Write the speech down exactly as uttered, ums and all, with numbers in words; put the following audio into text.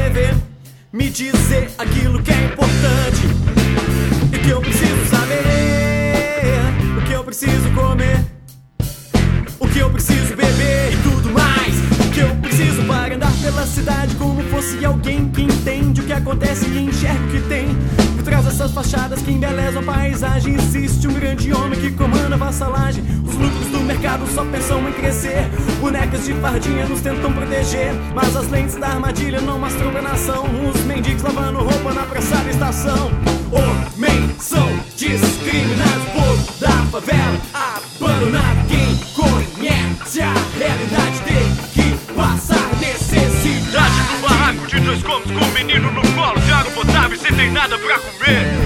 escrever, me dizer aquilo que é importante e que eu preciso saber, o que eu preciso comer, o que eu preciso beber e tudo mais, o que eu preciso para andar pela cidade como fosse alguém que entende o que acontece e enxerga o que tem por trás dessas fachadas que embelezam a paisagem. Existe um grande homem que comanda a vassalagem, os lucros do mercado só pensam em crescer, bonecas de fardinha nos tentam proteger, mas as lentes da armadilha não mostram pra nação, os mendigos lavando roupa na apressada estação. Homens são discriminados, povo da favela abandonado, quem conhece a realidade tem que passar necessidade. No barraco de dois cômodos com um menino no colo, de água potável e sem tem nada pra comer.